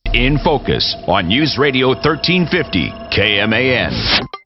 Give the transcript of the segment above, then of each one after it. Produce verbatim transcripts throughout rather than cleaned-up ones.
In Focus on News Radio thirteen fifty K M A N.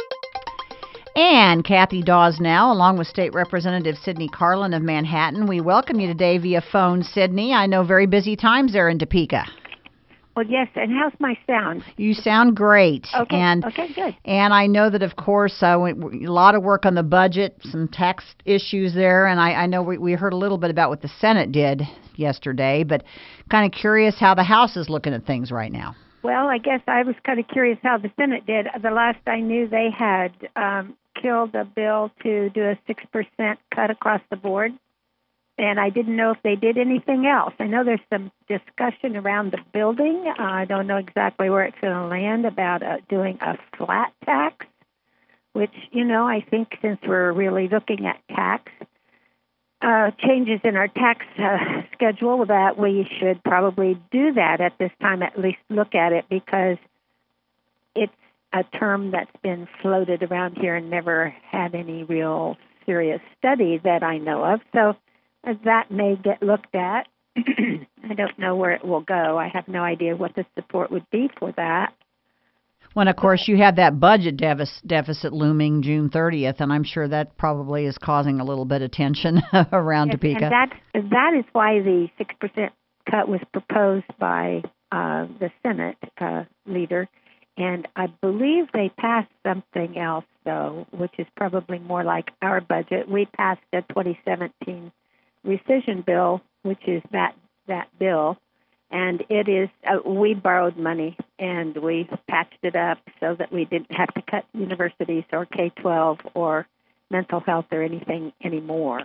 And Kathy Dawes now, along with State Representative Sidney Carlin of Manhattan. We welcome you today via phone, Sidney. I know very busy times there in Topeka. Well, yes, and how's my sound? You sound great. Okay, and, okay, good. And I know that, of course, uh, we, we, a lot of work on the budget, some tax issues there, and I, I know we, we heard a little bit about what the Senate did yesterday, but kind of curious how the House is looking at things right now. Well, I guess I was kind of curious how the Senate did. The last I knew, they had um, killed a bill to do a six percent cut across the board, and I didn't know if they did anything else. I know there's some discussion around the building. Uh, I don't know exactly where it's going to land about uh, doing a flat tax, which, you know, I think since we're really looking at tax uh, changes in our tax uh, schedule, that we should probably do that at this time, at least look at it, because it's a term that's been floated around here and never had any real serious study that I know of. So that may get looked at. I don't know where it will go. I have no idea what the support would be for that. When, of course, you have that budget deficit, deficit looming June thirtieth, and I'm sure that probably is causing a little bit of tension around Yes, Topeka. And that, that is why the six percent cut was proposed by uh, the Senate uh, leader. And I believe they passed something else, though, which is probably more like our budget. We passed a twenty seventeen rescission bill, which is that that bill, and it is uh, we borrowed money and we patched it up so that we didn't have to cut universities or K twelve or mental health or anything anymore.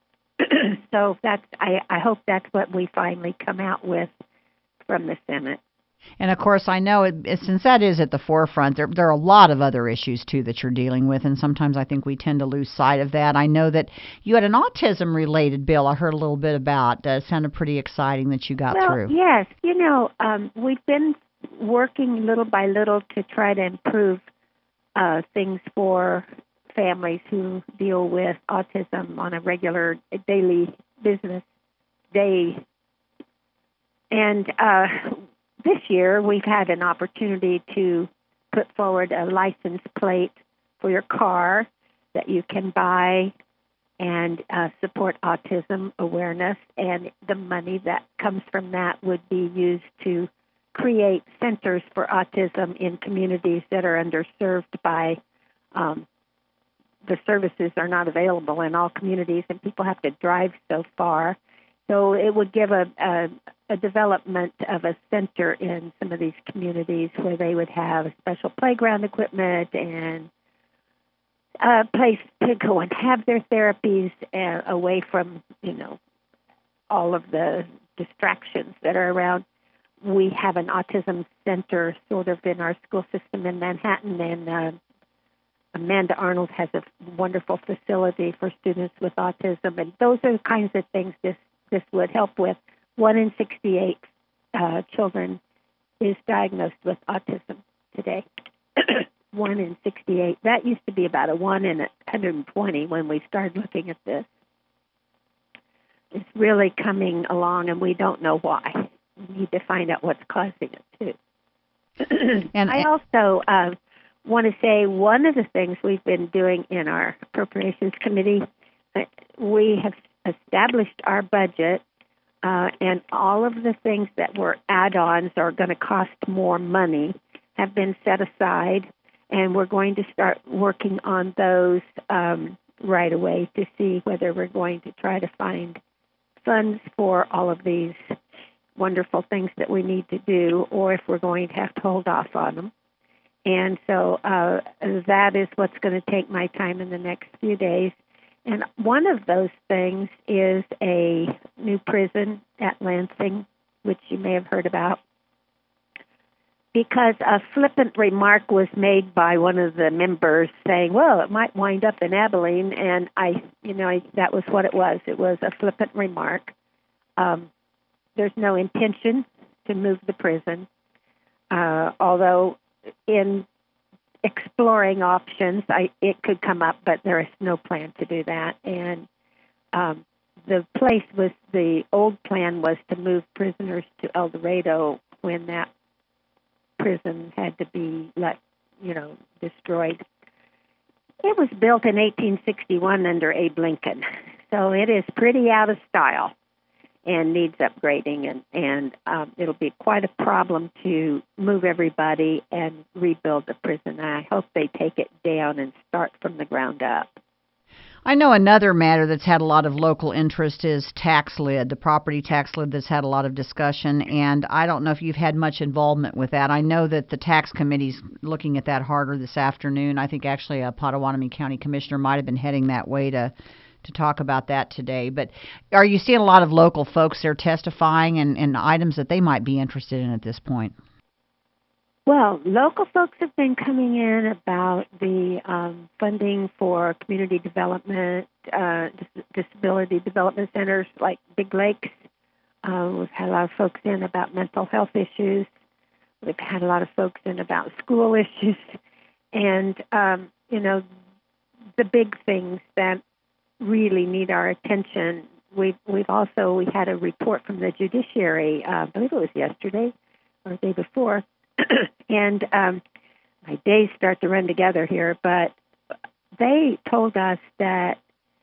So that's I, I hope that's what we finally come out with from the Senate. And, of course, I know it, since that is at the forefront, there, there are a lot of other issues, too, that you're dealing with, and sometimes I think we tend to lose sight of that. I know that you had an autism-related bill I heard a little bit about. Uh, it sounded pretty exciting that you got well, through. Yes. You know, um, we've been working little by little to try to improve uh, things for families who deal with autism on a regular daily business day. And uh this year, we've had an opportunity to put forward a license plate for your car that you can buy and uh, support autism awareness, and the money that comes from that would be used to create centers for autism in communities that are underserved by um, the services are not available in all communities, and people have to drive so far. So it would give a, a, a development of a center in some of these communities where they would have special playground equipment and a place to go and have their therapies uh, away from, you know, all of the distractions that are around. We have an autism center sort of in our school system in Manhattan, and uh, Amanda Arnold has a wonderful facility for students with autism, and those are the kinds of things this this would help with. One in sixty-eight uh, children is diagnosed with autism today. One in sixty-eight. That used to be about a one in one hundred twenty when we started looking at this. It's really coming along, and we don't know why. We need to find out what's causing it, too. and I also uh, want to say one of the things we've been doing in our Appropriations Committee, uh, we have established our budget, uh, and all of the things that were add-ons are going to cost more money have been set aside, and we're going to start working on those um, right away to see whether we're going to try to find funds for all of these wonderful things that we need to do, or if we're going to have to hold off on them. And so uh, that is what's going to take my time in the next few days. And one of those things is a new prison at Lansing, which you may have heard about, because a flippant remark was made by one of the members saying, well, it might wind up in Abilene, and I, you know, I, that was what it was. It was a flippant remark. Um, there's no intention to move the prison, uh, although in exploring options, I, it could come up, but there is no plan to do that. And um, the place was, the old plan was to move prisoners to El Dorado when that prison had to be let, you know, destroyed. It was built in eighteen sixty-one under Abe Lincoln, so it is pretty out of style and needs upgrading, and, and um, it'll be quite a problem to move everybody and rebuild the prison. I hope they take it down and start from the ground up. I know another matter that's had a lot of local interest is tax lid, the property tax lid that's had a lot of discussion, and I don't know if you've had much involvement with that. I know that the tax committee's looking at that harder this afternoon. I think actually a Potawatomi County Commissioner might have been heading that way to to talk about that today. But are you seeing a lot of local folks there testifying and, and items that they might be interested in at this point? Well, local folks have been coming in about the um, funding for community development, uh, dis- disability development centers like Big Lakes. Uh, we've had a lot of folks in about mental health issues. We've had a lot of folks in about school issues. And, um, you know, the big things that really need our attention. We've, we've also, we had a report from the judiciary, uh, I believe it was yesterday or the day before, and um, my days start to run together here, but they told us that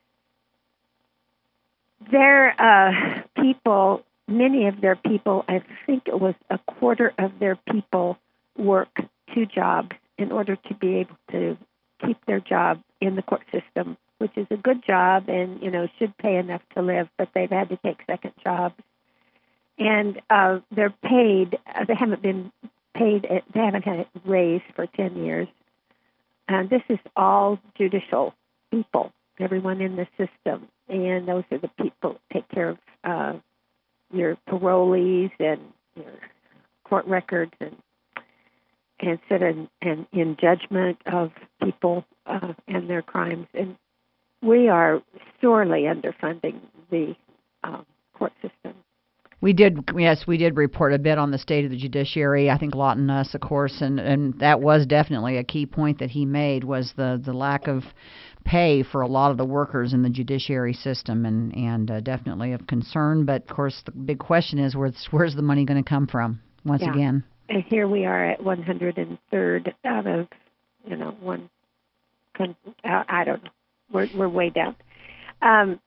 their uh, people, many of their people, I think it was a quarter of their people, work two jobs in order to be able to keep their job in the court system, which is a good job and, you know, should pay enough to live, but they've had to take second jobs. And uh, they're paid, uh, they haven't been paid, they haven't had it raised for ten years. And this is all judicial people, everyone in the system. And those are the people that take care of uh, your parolees and your court records and and sit in, in, in judgment of people uh, and their crimes. And we are sorely underfunding the um, court system. We did, yes, we did report a bit on the state of the judiciary. I think Lawton us, of course, and, and that was definitely a key point that he made was the, the lack of pay for a lot of the workers in the judiciary system, and and uh, definitely of concern. But of course, the big question is where's where's the money going to come from? Once yeah. again, and here we are at one hundred third out of you know one. I don't know. We're we're way down. Um,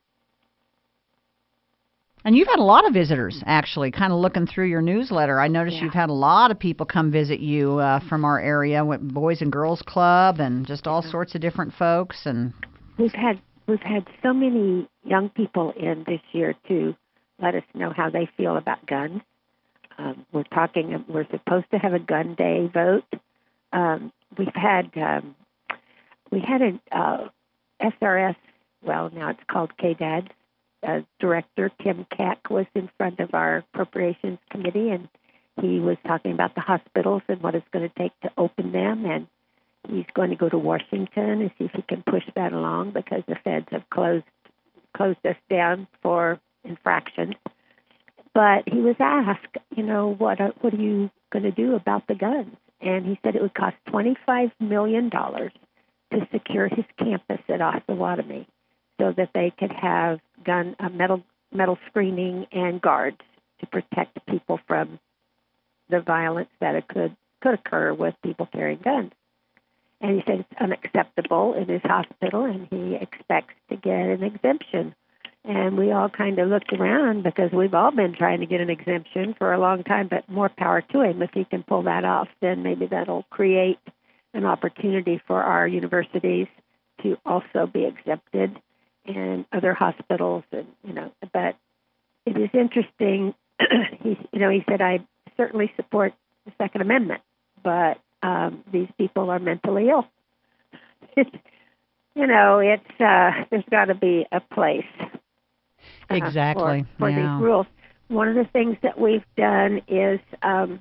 And you've had a lot of visitors, actually, kind of looking through your newsletter. I noticed yeah. you've had a lot of people come visit you uh, from our area, with Boys and Girls Club, and just all yeah. sorts of different folks. And we've had we've had so many young people in this year to let us know how they feel about guns. Um, we're talking. We're supposed to have a gun day vote. Um, we've had um, we had an uh, S R S. Well, now it's called K D A D. Uh, Director Tim Keck was in front of our Appropriations Committee, and he was talking about the hospitals and what it's going to take to open them, and he's going to go to Washington and see if he can push that along because the feds have closed closed us down for infractions. But he was asked, you know, what are, what are you going to do about the guns? And he said it would cost twenty-five million dollars to secure his campus at Osawatomie, so that they could have gun uh, metal metal screening and guards to protect people from the violence that it could could occur with people carrying guns. And he said it's unacceptable in his hospital, and he expects to get an exemption. And we all kind of looked around because we've all been trying to get an exemption for a long time, but more power to him. If he can pull that off, then maybe that'll create an opportunity for our universities to also be exempted, and other hospitals, and you know. But it is interesting. He, you know, he said, I certainly support the Second Amendment, but um, these people are mentally ill. It's, you know, it's uh, there's got to be a place uh, exactly for, for yeah. these rules. One of the things that we've done is um,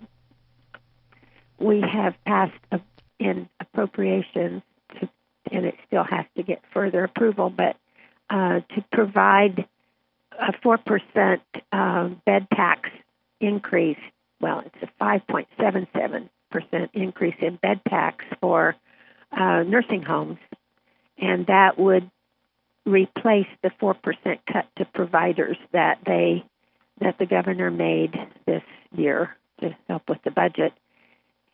we have passed a, in appropriations, to, and it still has to get further approval, but Uh, to provide a four percent uh, bed tax increase. Well, it's a five point seven seven percent increase in bed tax for uh, nursing homes, and that would replace the four percent cut to providers that they that the governor made this year to help with the budget.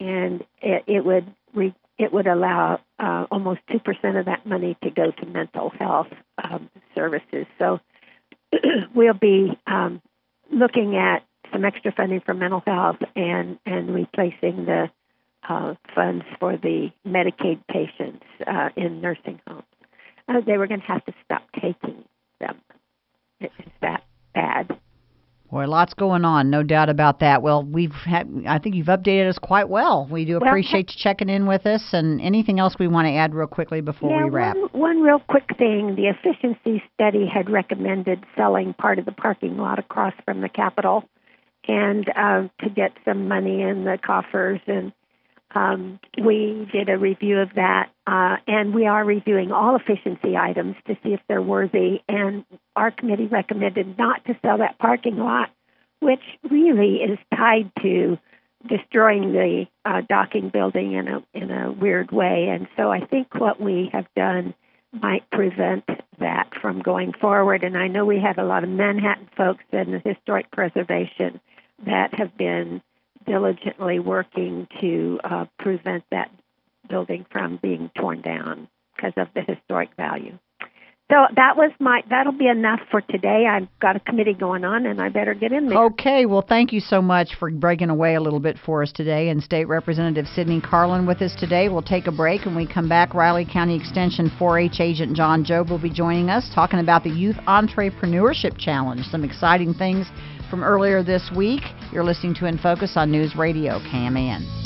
and it, it would re, it would allow uh, almost two percent of that money to go to mental health um, services. So we'll be um, looking at some extra funding for mental health and, and replacing the uh, funds for the Medicaid patients uh, in nursing homes. Uh, they were going to have to stop taking them. It's that bad. Boy, lots going on, no doubt about that. Well, we've had, I think you've updated us quite well. We do appreciate well, you checking in with us. And anything else we want to add real quickly before yeah, we wrap? One, one real quick thing. The efficiency study had recommended selling part of the parking lot across from the Capitol and uh, to get some money in the coffers. And um, we did a review of that. Uh, and we are reviewing all efficiency items to see if they're worthy. And our committee recommended not to sell that parking lot, which really is tied to destroying the uh, docking building in a in a weird way. And so I think what we have done might prevent that from going forward. And I know we have a lot of Manhattan folks in the historic preservation that have been diligently working to uh, prevent that building from being torn down because of the historic value. So that was my, that'll be enough for today. I've got a committee going on, and I better get in there. Okay, well, thank you so much for breaking away a little bit for us today. And State Representative Sydney Carlin with us today. We'll take a break. When we come back, Riley County Extension four H agent John Jobe will be joining us, talking about the Youth Entrepreneurship Challenge. Some exciting things from earlier this week. You're listening to In Focus on News Radio K M A N.